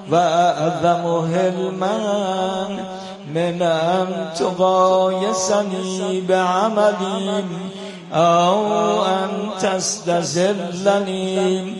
و اعظم حلما من ان تقایسنی بعملی او ان تستزلنی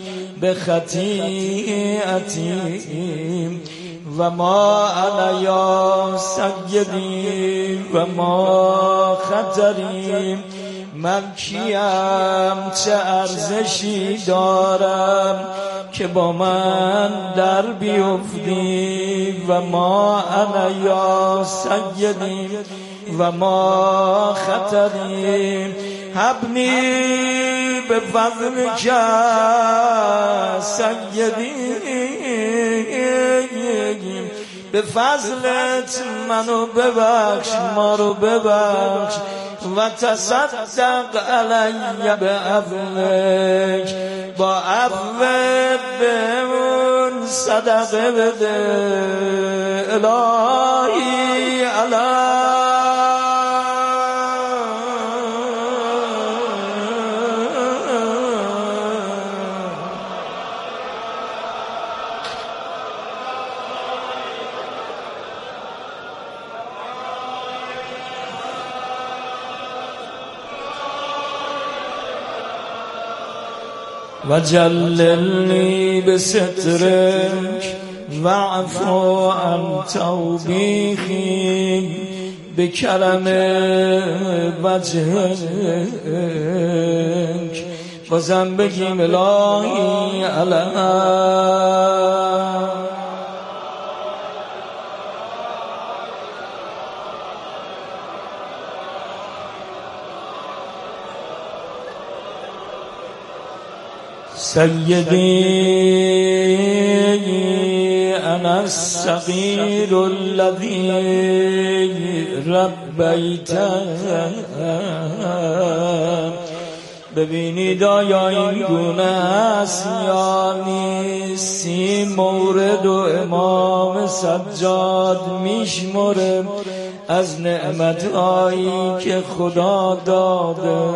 بخطیئتی و ما انا یا سیدی و ما خطری من کیم چه ارزشی دارم که با من در بیفتی و ما انا یا سیدی و ما خطری حبنی به فضل که سیدی به فضلت منو ببخش ما رو ببخش و تصدق علی به عفوک با عفوت بهمون صدقه بده الهی الهی و جللنی بسترک واعفو عن توبیخی بکرم وجهک بازم بگیم الهی الهی سیدی انا الصغیر الذی ربیتم ببینید آیا این گونه است یا نیست این مورد و امام سجاد میشمره از نعمتهایی که خدا داده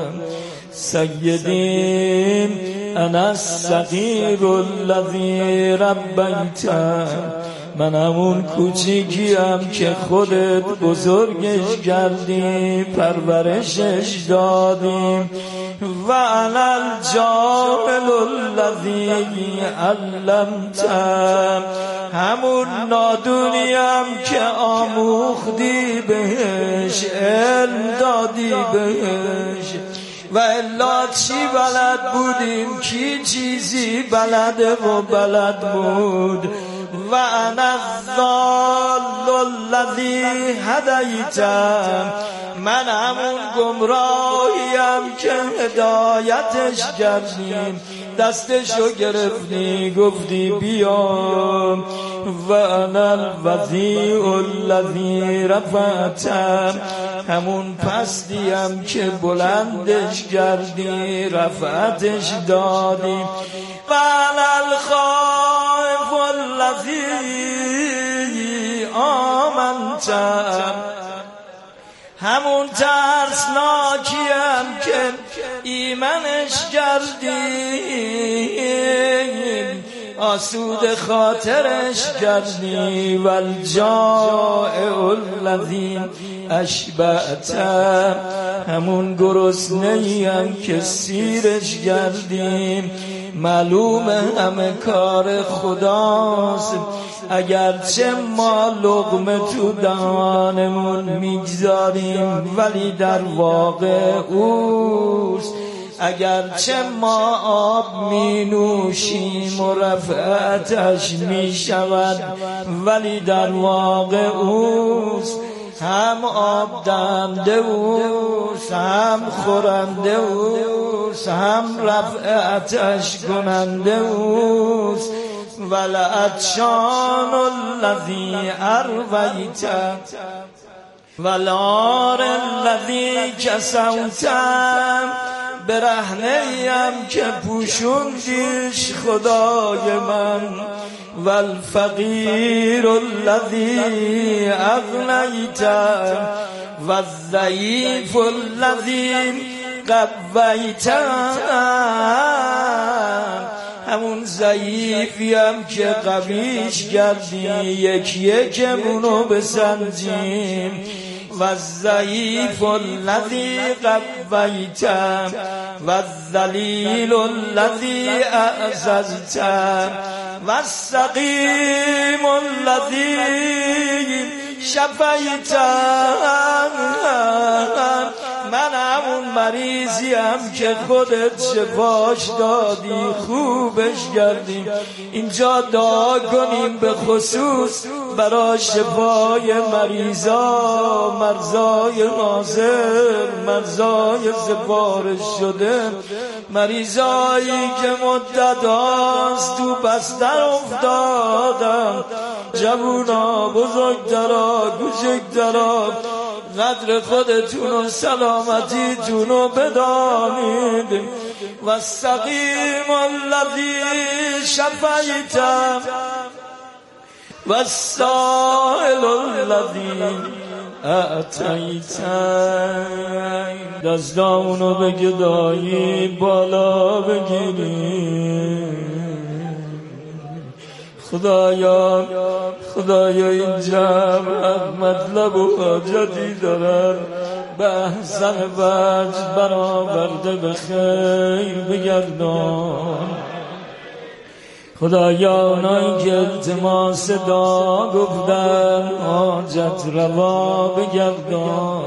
سیدی انا الصغیر الذی ربیتم من همون کوچیکیم که خودت بزرگش کردی پرورشش دادی و انا الجاهل الذی علمتم همون نادونیم که آموختی بهش علم دادی بهش و الا چی بلد بودیم کی چیزی بلده و بلد بود و انا الضال الذی هدیتم من همون گمراهیم که هدایتش کردیم دستشو گرفتی گفتی بیام و انا الوضیع الذی رفعتم همون پستیم که بلندش کردی رفعتش دادی و انا الخائف الذی آمنتم همون ترسناکیم که ایمنش کردی آسود خاطرش کردی و الجائع الذی اشبعتم همون گرسنه‌ایم که سیرش کردیم معلومه همه کار خداست اگرچه ما لقمه تو دهانمون میگذاریم ولی در واقع اوست اگرچه ما آب می نوشیم و رفعتش می شود ولی در واقع اوست هم آب دهنده اوست هم خورنده اوست هم رفعتش کننده اوست ولعطشان الذی ارویت والعار الذی کسوتم برهنه‌ایم که پوشوندیش خدای من والفقیر الذی اغنیتم والضعیف الذی قویتم همون ضعیفیم که قویش کردی یکی یکمونو بسنجیم و الضعیف الذی قویتم و الذلیل الذی اعززتم و السقیم الذی شفیتم. من همون مریضیم که خودت شفاش دادی خوبش کردی. اینجا دعا کنیم به خصوص برای شفای مرزای ناظر، مرزای سفارش شده، مریضایی که مدت هاست تو بستر افتادن، جوونا، بزرگترا، کوچکترا، قدر خودتون و سلامتیتون رو بدانید. و السقیم الذی شفیتم و السائل الذی اعطیتم. دستامونو به گدایی بالا بگیریم. خدایا این جمع مطلب و حاجتی دارن، به احسن وجه برآورده به خیر بگردان. خدایا اونایی که التماس دعا گفتن حاجت روا بگردان.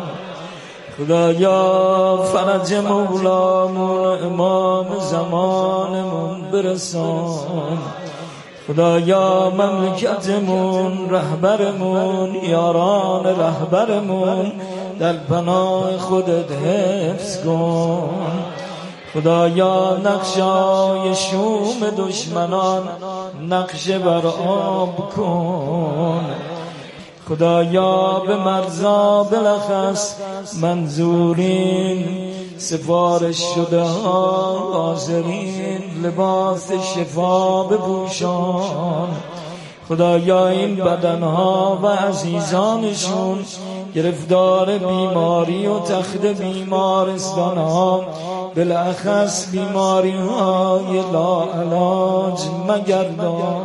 خدایا فرج مولامون امام زمانمون برسان. خدایا مملکتمون، رهبرمون، یاران رهبرمون در پناه خودت حفظ کن. خدایا نقشای شوم دشمنان نقشه بر آب کن. خدایا به مرزا بلخص منظورین سفارش شده ها حاضرین لباس شفا بپوشان. خدایا این بدنها و عزیزانشون گرفتار بیماری و تخت بیمارستان ها، بالاخص بیماری های لاعلاج مگردان.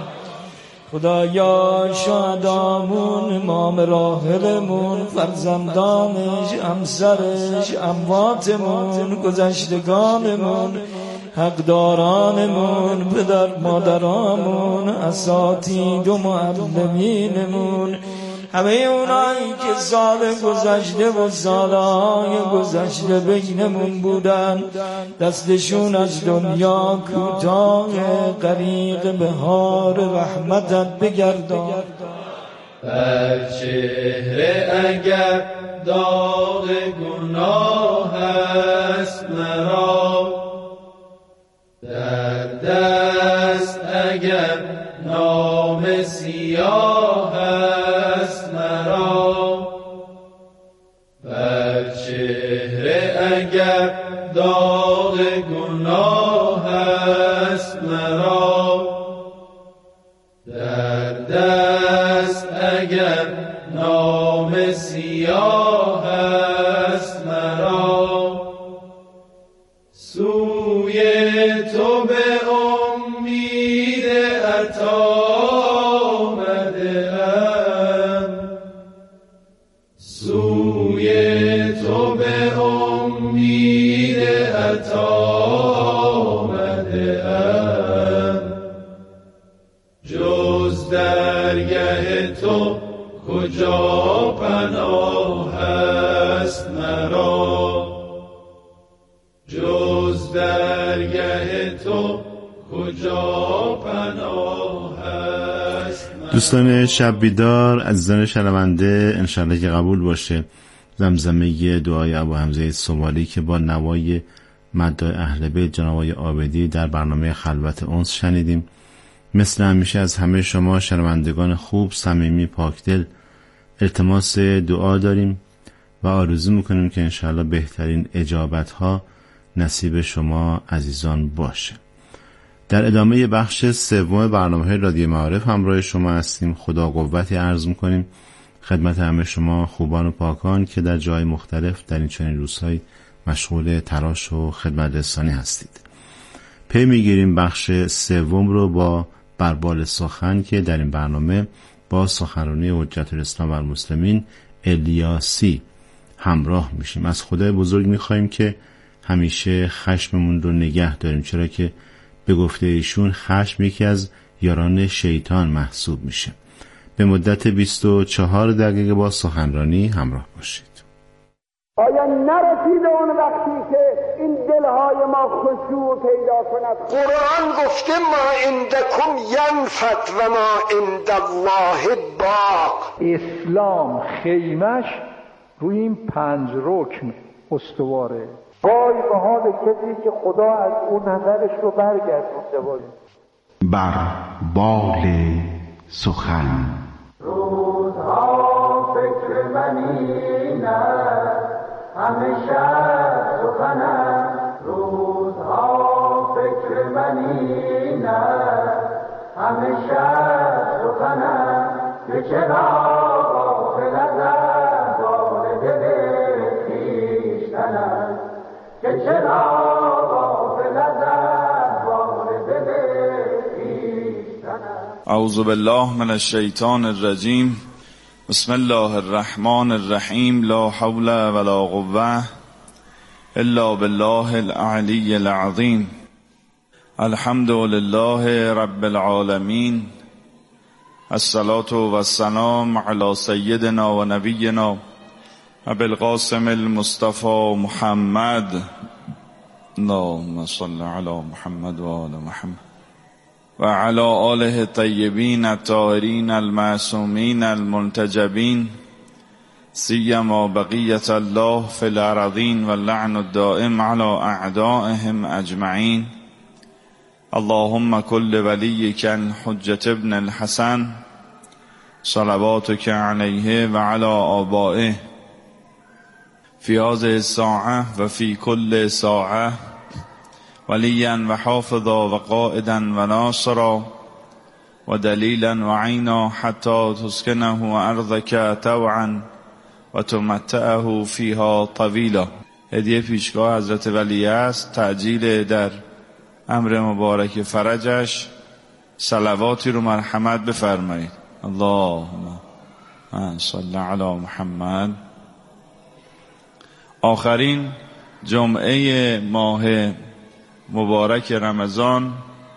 خدایا شهدامون، امام راحلمون، فرزندانش، همسرش، امواتمون، گذشتگانمون، حقدارانمون، پدر مادرامون، اساتید و معلمینمون، همه اونایی که سال گذشته و سالهای گذشته بینمون بودن، دستشون از دنیا کوتاه، غریق بهار رحمتت بگردان. بر چهره اگر داغ گناه است مرا، در دست اگر نام سیاه است مرا، بر چهره اگر داغ گناه است مرا، در دست اگر نام سیاه است مرا، سوی تو به امید عطا آمده‌ام، سوی تو به امید عطا آمده‌ام، جز درگه تو کجا پناه است مرا، جز درگه تو کجا پناه است مرا. دوستان شب بیدار، عزیزان شنونده، انشالله که قبول باشه زمزمه دعای ابو حمزه صومالی که با نوای مداح اهل بیت جناب آقای عابدی در برنامه خلوت انس شنیدیم. مثل همیشه از همه شما شنوندگان خوب، صمیمی، پاکدل التماس دعا داریم و آرزو میکنیم که انشاءالله بهترین اجابت ها نصیب شما عزیزان باشه. در ادامه بخش سوم برنامه رادیو معارف همراه شما هستیم. خدا قوتی عرض میکنیم خدمت همه شما خوبان و پاکان که در جای مختلف در این چنین روزهای مشغول تلاش و خدمت رسانی هستید. پی میگیریم بخش سوم رو با بربال سخن که در این برنامه با سخنرانی حجت الاسلام و المسلمین الیاسی همراه میشیم. از خدای بزرگ میخواییم که همیشه خشممون رو نگه داریم، چرا که به گفته ایشون خشم یکی از یاران شیطان محسوب میشه. به مدت 24 دقیقه با سخنرانی همراه باشید. آیا نرسیده اون وقتی که این دلهای ما خشوع پیدا کند؟ قرآن گفته ما عندکم ینفد و ما عند الله باق. اسلام خیمش روی این 5 رکن استواره. وای به حال کسی که خدا از اون نظرش رو برگردونده باشه. بربال سخن. روزها فکر منی نه همیشه سخنم، روزها فکر منی نه همیشه سخنم، که چرا غافل از احوال دل خویشتنم، که چرا غافل از احوال دل خویشتنم. اعوذ بالله من الشیطان الرجیم. بسم الله الرحمن الرحیم. لا حول ولا قوة الا بالله العلی العظیم. الحمد لله رب العالمین. الصلاة والسلام علی سیدنا و نبینا ابی القاسم المصطفى محمد. اللهم صل علی محمد و آل محمد و علی آله الطیبین الطاهرین المعصومین المنتجبین، سیما بقیة الله فی الارضین و اللعن الدائم علی اعدائهم اجمعین. اللهم کل ولیک حجة ابن الحسن صلواتک علیه و علی آبائه فی هذه الساعة و فی کل ساعة ولیا و حافظا و قائدا و ناصرا و دلیلا و عینا حتی تسکنه ارضک طوعا و تمتعه فیها طویلا. هدیه پیشگاه حضرت ولی است، تعجیل در امر مبارک فرجش. صلواتی رو مرحمت بفرمایید. اللهم صل علی محمد. آخرین جمعه ماه مبارک رمضان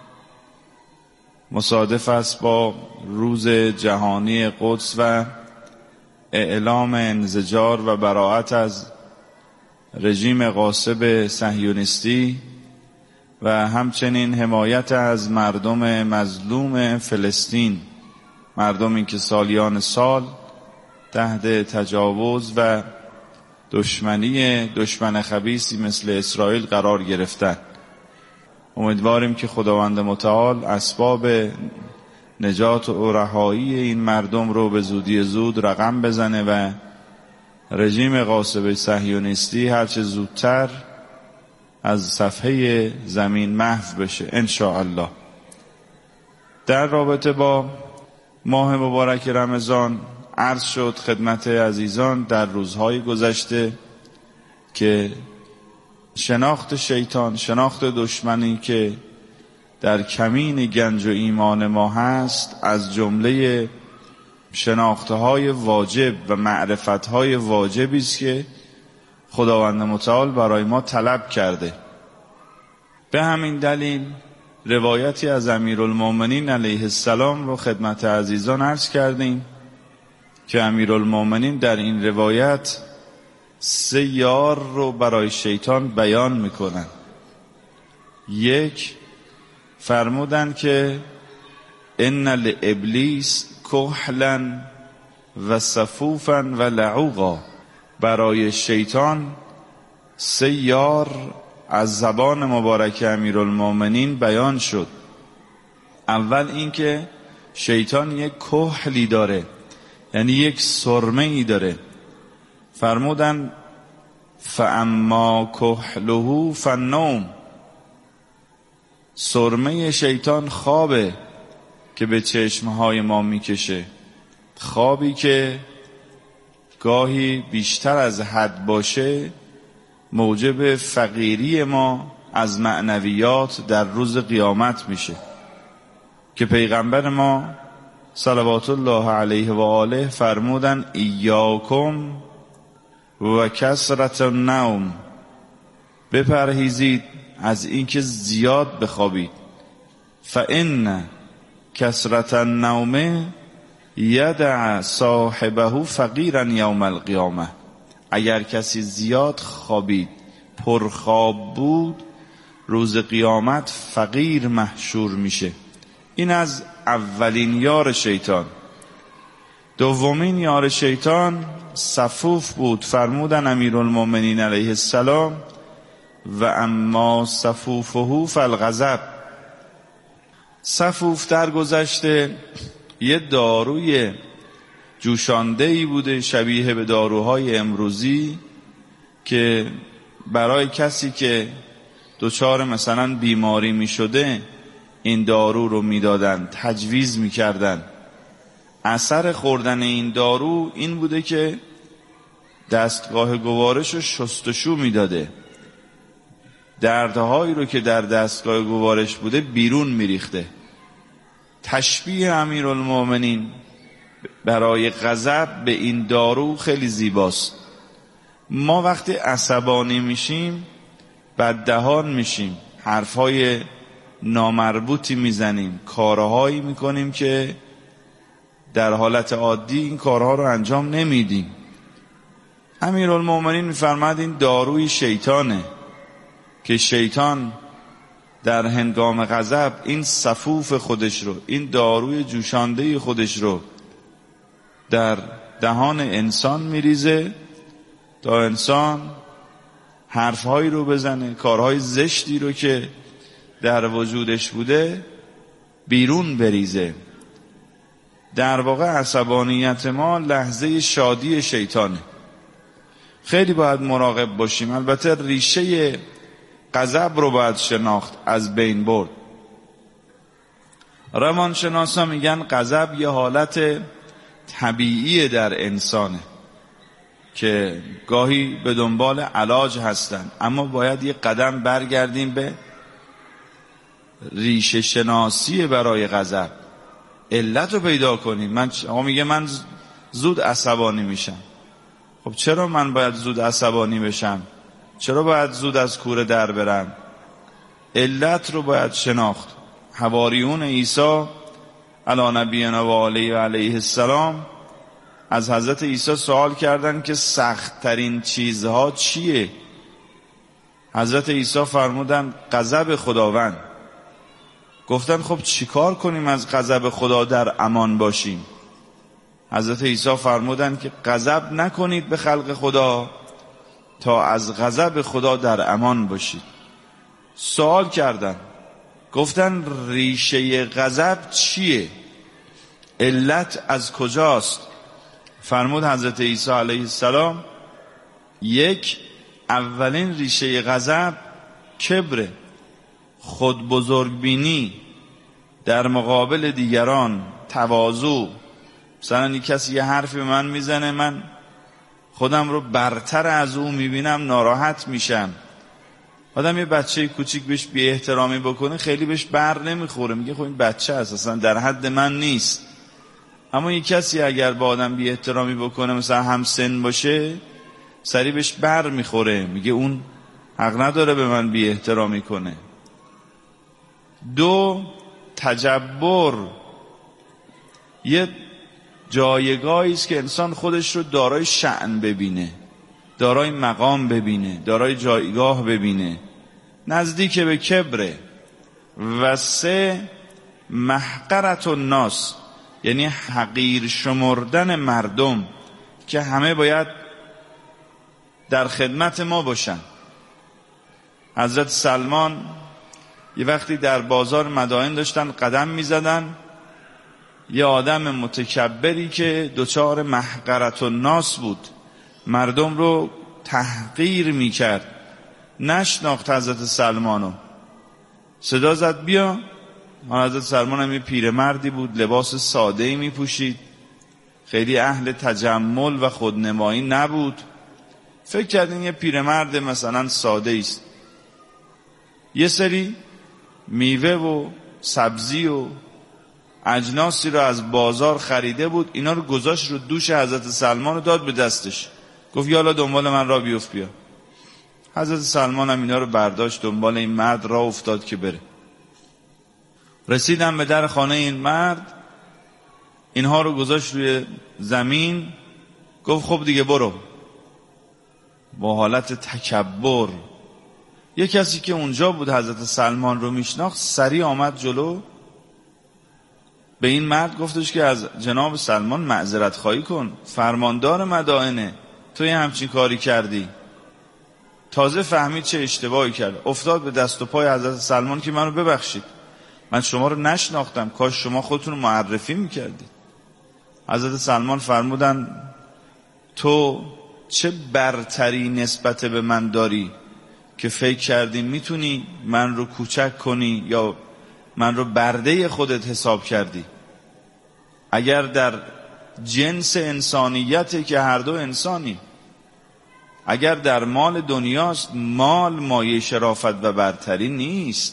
مصادف است با روز جهانی قدس و اعلام انزجار و براءت از رژیم غاصب صهیونیستی و همچنین حمایت از مردم مظلوم فلسطین، مردمی که سالیان سال تحت تجاوز و دشمن خبیثی مثل اسرائیل قرار گرفتند. امیدواریم که خداوند متعال اسباب نجات و رهایی این مردم رو به زودی زود رقم بزنه و رژیم غاصب صهیونیستی هرچه زودتر از صفحه زمین محو بشه ان شاء الله. در رابطه با ماه مبارک رمضان عرض شد خدمت عزیزان در روزهای گذشته که شناخت شیطان، شناخت دشمنی که در کمین گنج و ایمان ما هست، از جمله شناختهای واجب و معرفتهای واجبی است که خداوند متعال برای ما طلب کرده. به همین دلیل روایتی از امیرالمومنین علیه السلام رو خدمت عزیزان عرض کردیم که امیرالمومنین در این روایت 3 یار رو برای شیطان بیان میکنن. 1 فرمودن که ان لابلیس کحلا و صفوفا و لعوقا. برای شیطان 3 یار از زبان مبارک امیرالمومنین بیان شد. اول اینکه شیطان یک کحلی داره، یعنی یک سرمه ای داره. فرمودن فاما کحله فالنوم. سرمه شیطان خوابه که به چشمهای ما میکشه، خوابی که گاهی بیشتر از حد باشه موجب فقیری ما از معنویات در روز قیامت میشه که پیغمبر ما صلوات الله علیه و آله فرمودن ایاکم و کثرت النوم، بپرهیزید از اینکه زیاد بخوابید. فان کثرت النوم یدع صاحبه فقیرا یوم القیامه، اگر کسی زیاد خوابید، پرخواب بود، روز قیامت فقیر محشور میشه. این از اولین یار شیطان. دومین یار شیطان صفوف بود. فرمودن امیرالمومنین علیه السلام و اما صفوفه فالغضب. صفوف در گذشته یه داروی جوشانده‌ای بوده شبیه به داروهای امروزی که برای کسی که دچار مثلا بیماری می شده این دارو رو می دادن، تجویز می کردن. اثر خوردن این دارو این بوده که دستگاه گوارش رو شستشو می داده، دردهایی رو که در دستگاه گوارش بوده بیرون می ریخته. تشبیه امیرالمومنین برای غضب به این دارو خیلی زیباست. ما وقتی عصبانی میشیم بددهان میشیم، حرفهای نامربوطی میزنیم، کارهایی میکنیم که در حالت عادی این کارها رو انجام نمیدیم. امیرالمومنین میفرماد این داروی شیطانه که شیطان در هنگام غضب این صفوف خودش رو، این داروی جوشانده خودش رو در دهان انسان میریزه تا انسان حرفهایی رو بزنه، کارهای زشتی رو که در وجودش بوده بیرون بریزه. در واقع عصبانیت ما لحظه شادی شیطانه. خیلی باید مراقب باشیم. البته ریشه غضب رو باید شناخت، از بین برد. روانشناسا میگن غضب یه حالت طبیعی در انسانه که گاهی به دنبال علاج هستن، اما باید یه قدم برگردیم به ریشه شناسی برای غضب، علت رو پیدا کنیم. میگه من زود عصبانی میشم. خب چرا من باید زود عصبانی بشم؟ چرا باید زود از کوره در برم؟ علت رو باید شناخت. حواریون عیسی علی نبینا و علیه السلام از حضرت عیسی سوال کردن که سخت ترین چیزها چیه؟ حضرت عیسی فرمودن غضب خداوند. گفتن خب چیکار کنیم از غضب خدا در امان باشیم؟ حضرت عیسی فرمودن که غضب نکنید به خلق خدا تا از غضب خدا در امان باشید. سوال کردن، گفتن ریشه غضب چیه؟ علت از کجاست؟ فرمود حضرت عیسی علیه السلام اولین ریشه غضب کبره، خود بزرگبینی در مقابل دیگران، تواضع. مثلا یک کسی یه حرفی به من میزنه، من خودم رو برتر از او میبینم، ناراحت میشم. آدم یه بچه کوچیک بهش بی احترامی بکنه خیلی بهش بر نمیخوره، میگه خب این بچه هست، اصلا در حد من نیست. اما یک کسی اگر با آدم بی احترامی بکنه، مثلا هم سن باشه، سری بهش بر میخوره، میگه اون حق نداره به من بی احترامی کنه. 2 تجبر، یه جایگاهی است که انسان خودش رو دارای شأن ببینه، دارای مقام ببینه، دارای جایگاه ببینه، نزدیک به کبره. و 3 محقرت الناس، یعنی حقیر شمردن مردم که همه باید در خدمت ما باشن. حضرت سلمان یه وقتی در بازار مدائن داشتن قدم می زدن، یه آدم متکبری که دچار محقرت الناس بود، مردم رو تحقیر می کرد، نشناخت حضرت سلمانو، صدا زد بیا. حضرت سلمان هم یه پیرمردی بود، لباس ساده‌ای می پوشید، خیلی اهل تجمل و خودنمایی نبود. فکر کردین یه پیرمرد مثلا ساده است. یه سری میوه و سبزی و اجناسی رو از بازار خریده بود، اینا رو گذاشت رو دوش حضرت سلمان و داد به دستش، گفت یالا دنبال من را بیفت بیا. حضرت سلمان هم اینا رو برداشت دنبال این مرد را افتاد که بره. رسیدم به در خانه این مرد، اینها رو گذاشت روی زمین، گفت خب دیگه برو. با حالت تکبر یه کسی که اونجا بود حضرت سلمان رو میشناخت سریع آمد جلو، به این مرد گفتش که از جناب سلمان معذرت خواهی کن، فرماندار مدائنه، تو یه همچین کاری کردی. تازه فهمید چه اشتباهی کرد، افتاد به دست و پای حضرت سلمان که منو ببخشید، من شما رو نشناختم، کاش شما خودتون رو معرفی میکردید. حضرت سلمان فرمودن تو چه برتری نسبت به من داری که فکر کردی میتونی من رو کوچک کنی یا من رو برده خودت حساب کردی؟ اگر در جنس انسانیتی که هر دو انسانی، اگر در مال دنیاست، مال مایه شرافت و برتری نیست.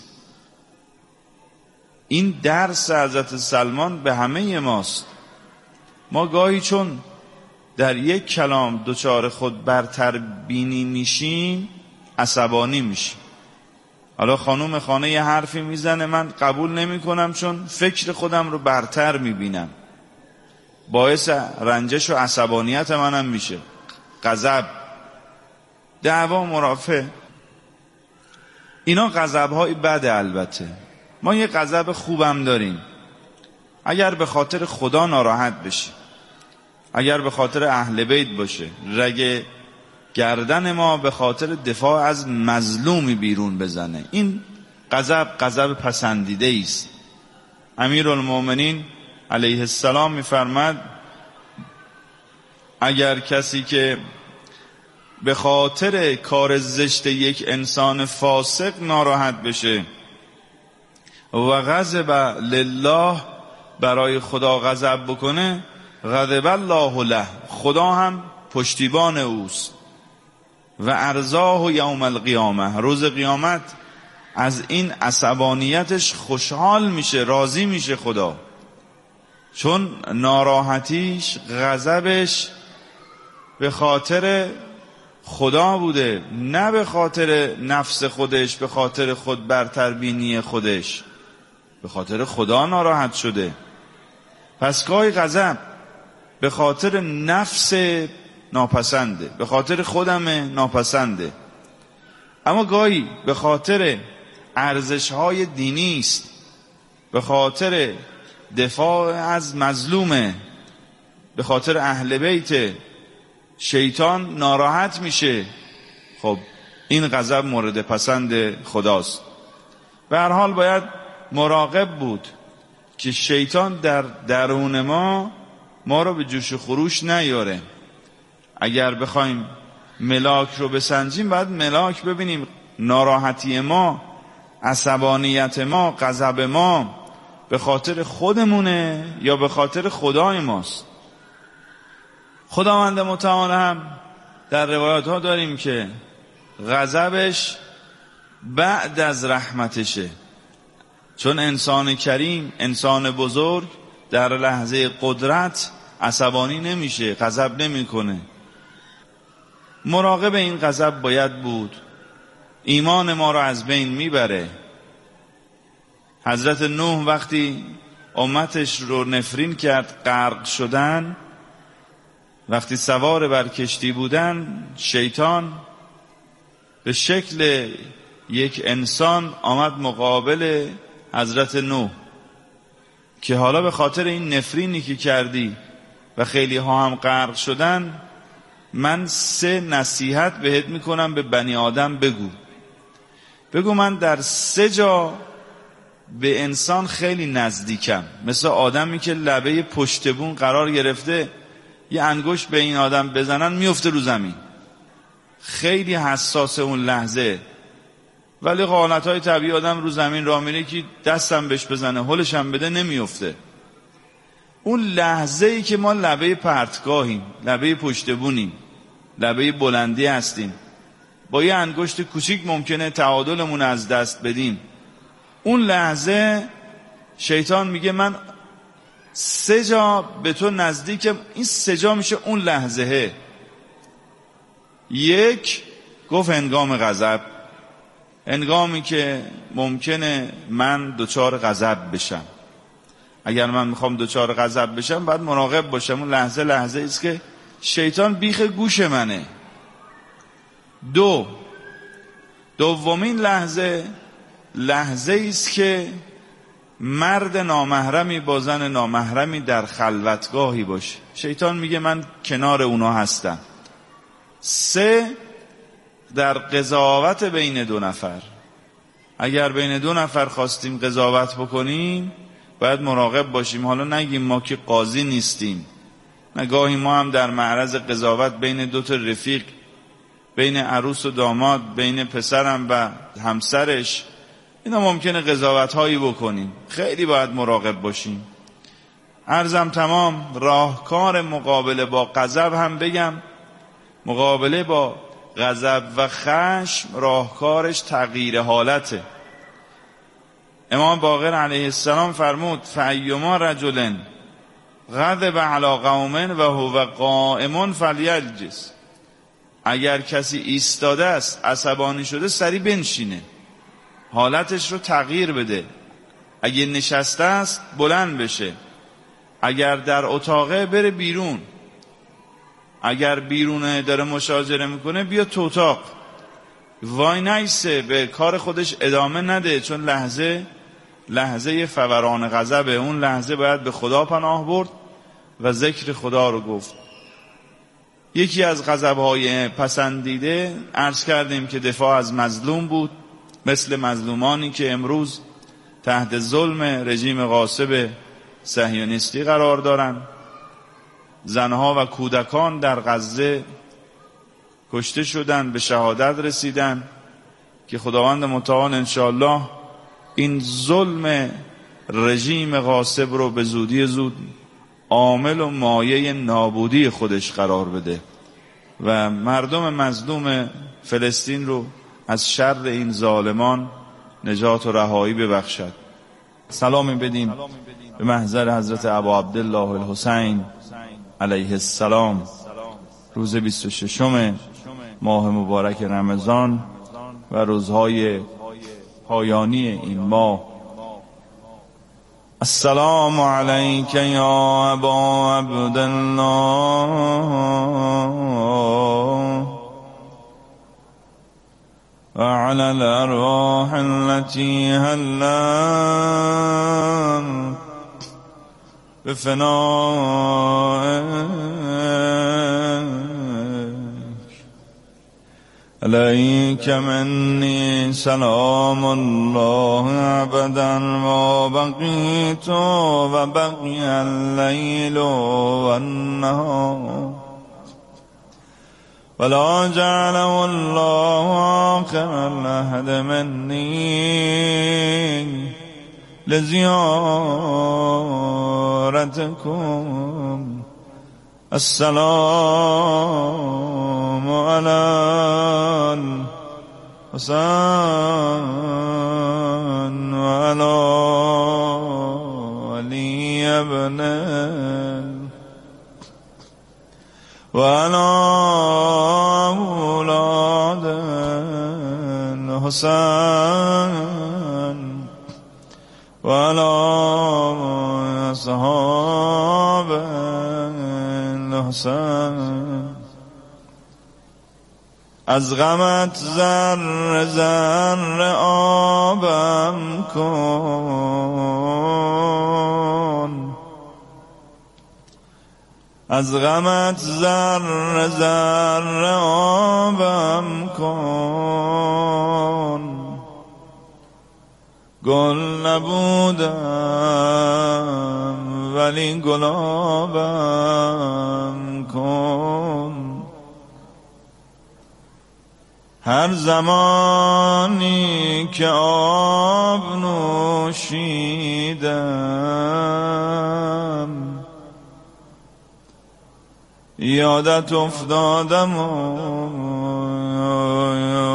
این درس حضرت سلمان به همه ماست. ما گاهی چون در یک کلام دچار خود برتر بینی میشیم عصبانی میشیم. حالا خانوم خانه یه حرفی میزنه، من قبول نمی کنم چون فکر خودم رو برتر میبینم، باعث رنجش و عصبانیت منم میشه، غضب، دعوا، مرافع. اینا غضب‌های بده. البته ما یه غضب خوبم داریم. اگر به خاطر خدا ناراحت بشی، اگر به خاطر اهل بیت باشه، رگ گردن ما به خاطر دفاع از مظلومی بیرون بزنه، این غضب پسندیده است. امیرالمومنین علیه السلام می‌فرماد اگر کسی که به خاطر کار زشت یک انسان فاسق ناراحت بشه و غضب لله، برای خدا غضب بکنه، غضب الله له، خدا هم پشتیبان اوست، و ارزاه یوم القیامه، روز قیامت از این عصبانیتش خوشحال میشه، راضی میشه خدا، چون ناراحتیش، غضبش به خاطر خدا بوده، نه به خاطر نفس خودش، به خاطر خود برتربینی خودش، به خاطر خدا ناراحت شده. پس گاهی غضب به خاطر نفس ناپسنده، به خاطر خودم ناپسنده، اما گاهی به خاطر ارزش‌های دینی است، به خاطر دفاع از مظلومه، به خاطر اهل بیت، شیطان ناراحت میشه. خب این غضب مورد پسند خداست. به هر حال باید مراقب بود که شیطان در درون ما رو به جوش و خروش نیاره. اگر بخوایم ملاک رو بسنجیم، باید ملاک ببینیم ناراحتی ما، عصبانیت ما، غضب ما به خاطر خودمونه یا به خاطر خدای ماست. خداوند متعال هم در روایات ها داریم که غضبش بعد از رحمتشه، چون انسان کریم، انسان بزرگ در لحظه قدرت عصبانی نمیشه، غضب نمیکنه. مراقب این غضب باید بود، ایمان ما رو از بین میبره. حضرت نوح وقتی امتش رو نفرین کرد، غرق شدن، وقتی سوار بر کشتی بودن، شیطان به شکل یک انسان آمد مقابل حضرت نوح که حالا به خاطر این نفرینی که کردی و خیلی ها هم غرق شدن، من 3 نصیحت بهت میکنم، به بنی آدم بگو من در 3 جا به انسان خیلی نزدیکم، مثل آدمی که لبه پشت بون قرار گرفته، یه انگشت به این آدم بزنن میفته رو زمین، خیلی حساس اون لحظه. ولی حالتهای طبیعی آدم رو زمین راه میره که دستم بهش بزنه، هلشم بده، نمیفته. اون لحظه ای که ما لبه پرتگاهیم، لبه پشت بونیم، لبه بلندی هستیم، با یه انگشت کوچیک ممکنه تعادلمون از دست بدیم. اون لحظه شیطان میگه من 3 جا به تو نزدیکم، این 3 جا میشه اون لحظه. 1 گفت هنگام غضب، هنگامی که ممکنه من دچار غضب بشم. اگر من میخوام دچار غضب بشم باید مراقب باشم. اون لحظه است که شیطان بیخ گوش منه. 2 دومین لحظه است که مرد نامحرمی با زن نامحرمی در خلوتگاهی باشه. شیطان میگه من کنار اونا هستم. 3 در قضاوت بین 2 نفر. اگر بین 2 نفر خواستیم قضاوت بکنیم باید مراقب باشیم. حالا نگیم ما که قاضی نیستیم، نگاهی ما هم در معرض قضاوت بین 2 تا رفیق، بین عروس و داماد، بین پسرم و همسرش، اینا ممکنه قضاوت هایی بکنیم. خیلی باید مراقب باشیم. عرضم تمام. راهکار مقابله با غضب هم بگم. مقابله با غضب و خشم راهکارش تغییر حالته. امام باقر علیه السلام فرمود فایما رجل غضب علی قوم و هو قائم فلیجلس. اگر کسی ایستاده است عصبانی شده سری بنشینه، حالتش رو تغییر بده. اگر نشسته است بلند بشه. اگر در اتاقه بره بیرون. اگر بیرونه داره مشاجره میکنه بیا تو اتاق. وای نیسته به کار خودش ادامه نده، چون لحظه فوران غضبه. اون لحظه باید به خدا پناه برد و ذکر خدا رو گفت. یکی از غضب‌های پسندیده عرض کردیم که دفاع از مظلوم بود، مثل مظلومانی که امروز تحت ظلم رژیم غاصب صهیونیستی قرار دارند. زنها و کودکان در غزه کشته شدند، به شهادت رسیدند که خداوند متعال انشاءالله این ظلم رژیم غاصب رو به زودی زود عامل و مایه نابودی خودش قرار بده و مردم مظلوم فلسطین رو از شر این ظالمان نجات و رهایی ببخشد. سلامی بدیم به محضر حضرت ابا عبدالله الحسین علیه السلام روز 26 ماه مبارک رمضان و روزهای پایانی این ماه. السلام علیک یا ابا عبدالله و علی الارواح التي هلت بفنائك علیک منی سلام الله ابدا ما بقیت و بقی اللیل و النهار ولا جعله الله آخر العهد منی لزیارتکم. السلام علی الحسین و علی علی ابن و علی اولاد الحسین و علی اصحاب الحسین. از غمت ذره ذره آبم کن، از غمت ذره ذره آبم کن. گل نبودم ولی گلابم کن. هر زمانی که آب نوشیدم یادت افتادم و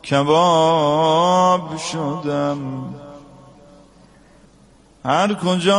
کباب شدم. هر کجا